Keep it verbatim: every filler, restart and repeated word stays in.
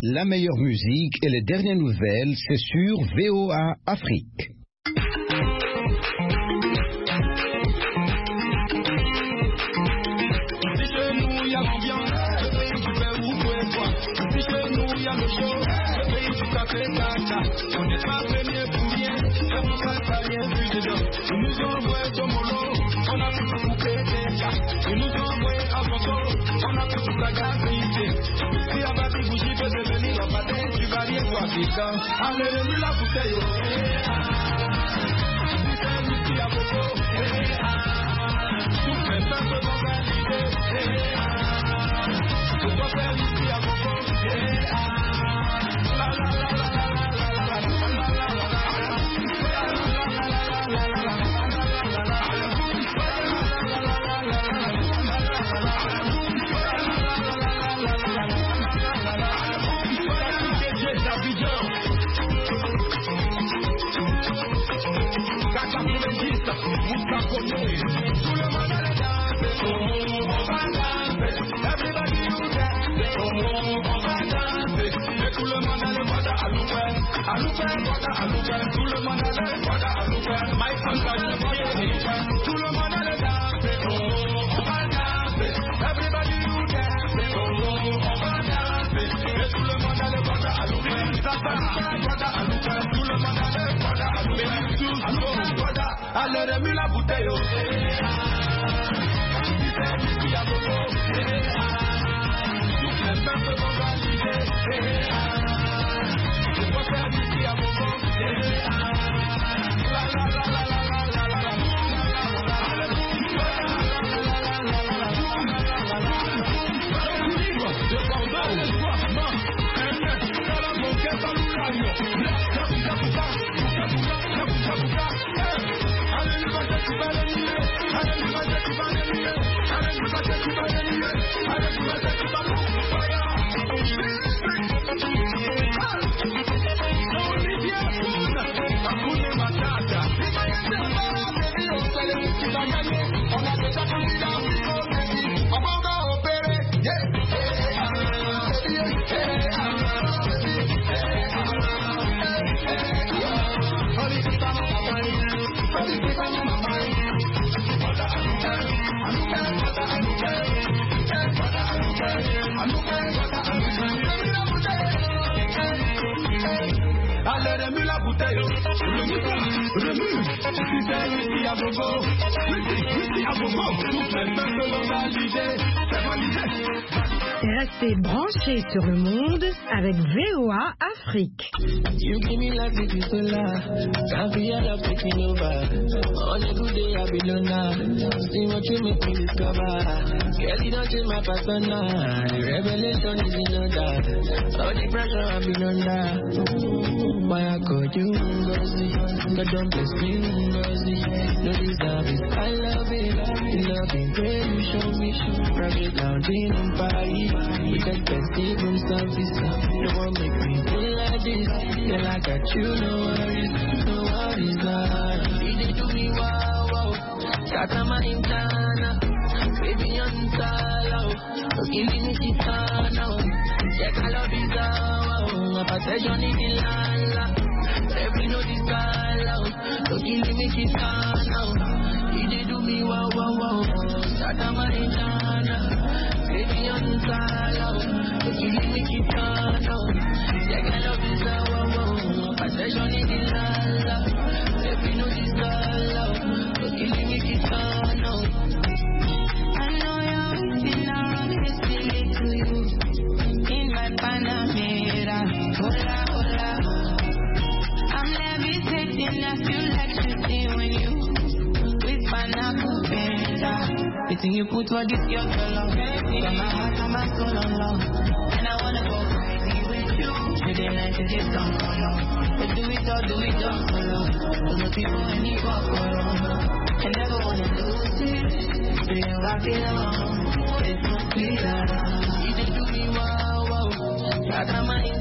la meilleure musique et les dernières nouvelles, c'est sur V O A Afrique. On n'est pas premier pour rien, c'est pour ça que ça vient plus dedans. Ils nous ont envoyé au mollo, on a tout coupé déjà. Ils nous ont envoyé à Fonto, on a tout la gazité. Si à Bati Bougie peut devenir la bataille, tu vas rien voir quelqu'un. Allez, le mule la bouteille, si c'est lui qui a beaucoup, tout fait ça se vend à l'idée. Pourquoi faire ici à beaucoup? La la la la la. Allez, remue la bouteille, oh. Restez branchés sur le monde avec V O A Afrique. You give me life with you so loud. Can't be a love taking over. On a good day I be done now. See what you make me discover. Girl, you don't change my persona. The revelation is in order. All the pressure I be under. Why I call you Ngozi? God don't bless me Ngozi. No deserve it. I love it. The love in way you show me. Private lounging in Paris. We take festive from service. No one make me feel like this. Feel like I got you, no worries. No worries now. You did do me wow wow. Shaka my intana. Baby on salo. Don't give me chitana. Check I love you wow. My possession in the lala. Every no disala. Don't give me chitana. You did do me wow wow wow. Shaka my intana. Baby on salo. Don't give me chitana. Check I love you wow. Possession in the lala. Every no disala. Don't give me chitana. I know you're feeling around this feeling to you. In my Panamera, hola, hola. I'm levitating, I feel like shooting when you with Panamera. The thing you put for this girl so long. Got my heart and my soul on love. And I wanna go crazy with you. Today night is just don't follow. But do it all, do it all solo. Cause no people when you walk alone. I never wanna lose it. So you rock it on. It's no clear. You did do me wow wow. Got my mind.